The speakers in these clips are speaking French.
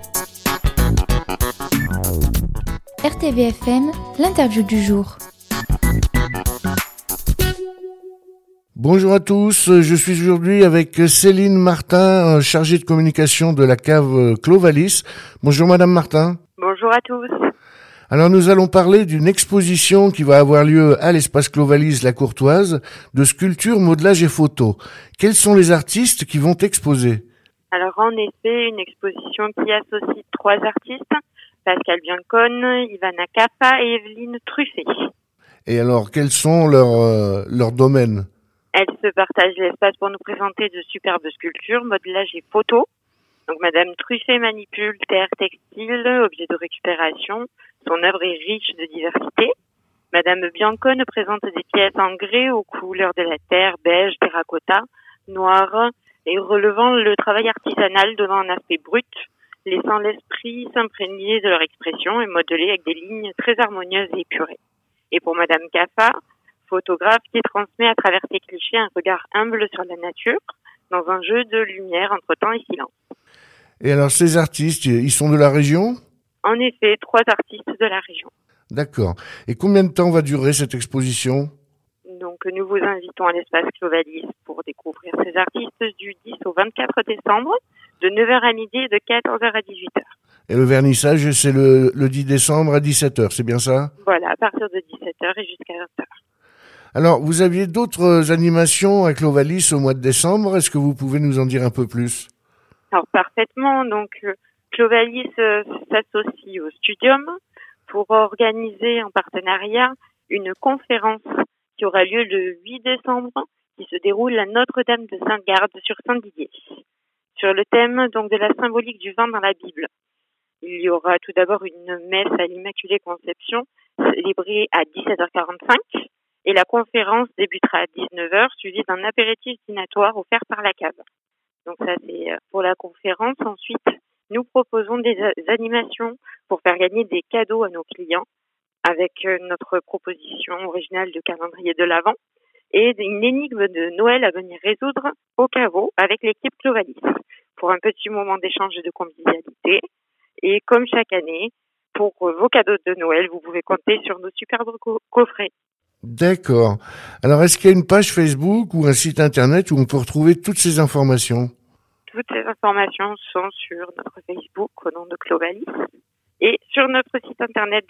RTVFM, l'interview du jour. Bonjour à tous, je suis aujourd'hui avec Céline Martin, chargée de communication de la cave Clovalis. Bonjour Madame Martin. Bonjour à tous. Alors nous allons parler d'une exposition qui va avoir lieu à l'espace Clovalis La Courtoise de sculpture, modelage et photos. Quels sont les artistes qui vont exposer ? Alors en effet, une exposition qui associe 3 artistes, Pascal Biancone, Ivana Caffa et Evelyne Truffet. Et alors quels sont leurs domaines ? Elles se partagent l'espace pour nous présenter de superbes sculptures, modelage et photos. Donc Madame Truffet manipule terre, textile, objets de récupération. Son œuvre est riche de diversité. Madame Biancone présente des pièces en grès aux couleurs de la terre, beige, terracotta, noir, et relevant le travail artisanal, donnant un aspect brut, laissant l'esprit s'imprégner de leur expression et modelé avec des lignes très harmonieuses et épurées. Et pour Madame Caffa, photographe qui transmet à travers ses clichés un regard humble sur la nature, dans un jeu de lumière entre temps et silence. Et alors ces artistes, ils sont de la région ? En effet, 3 artistes de la région. D'accord. Et combien de temps va durer cette exposition ? Donc nous vous invitons à l'espace Clovalis pour découvrir ces artistes du 10 au 24 décembre, de 9h à midi et de 14h à 18h. Et le vernissage, c'est le 10 décembre à 17h, c'est bien ça ? Voilà, à partir de 17h et jusqu'à 20h. Alors, vous aviez d'autres animations à Clovalis au mois de décembre. Est-ce que vous pouvez nous en dire un peu plus ? Alors parfaitement, donc Clovalis s'associe au Studium pour organiser en partenariat une conférence qui aura lieu le 8 décembre, qui se déroule à Notre-Dame de Sainte-Garde sur Saint-Didier, sur le thème donc de la symbolique du vin dans la Bible. Il y aura tout d'abord une messe à l'Immaculée Conception célébrée à 17h45 et la conférence débutera à 19h suivie d'un apéritif dînatoire offert par la cave. Donc ça c'est pour la conférence. Ensuite, nous proposons des animations pour faire gagner des cadeaux à nos clients avec notre proposition originale de calendrier de l'Avent et une énigme de Noël à venir résoudre au caveau avec l'équipe Clovalis pour un petit moment d'échange et de convivialité. Et comme chaque année, pour vos cadeaux de Noël, vous pouvez compter sur nos superbes coffrets. D'accord. Alors, est-ce qu'il y a une page Facebook ou un site internet où on peut retrouver toutes ces informations ? Toutes ces informations sont sur notre Facebook au nom de Clovalis et sur notre site internet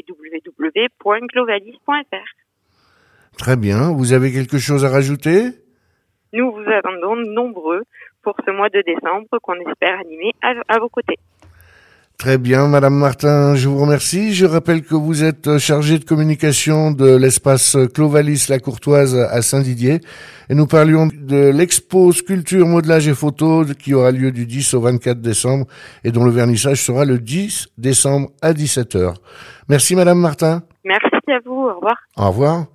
www.clovalis.fr. Très bien. Vous avez quelque chose à rajouter ? Nous vous attendons nombreux pour ce mois de décembre qu'on espère animer à vos côtés. Très bien, Madame Martin, je vous remercie. Je rappelle que vous êtes chargée de communication de l'espace Clovalis La Courtoise à Saint-Didier. Et nous parlions de l'expo sculpture, modelage et photos qui aura lieu du 10 au 24 décembre et dont le vernissage sera le 10 décembre à 17h. Merci, Madame Martin. Merci à vous. Au revoir. Au revoir.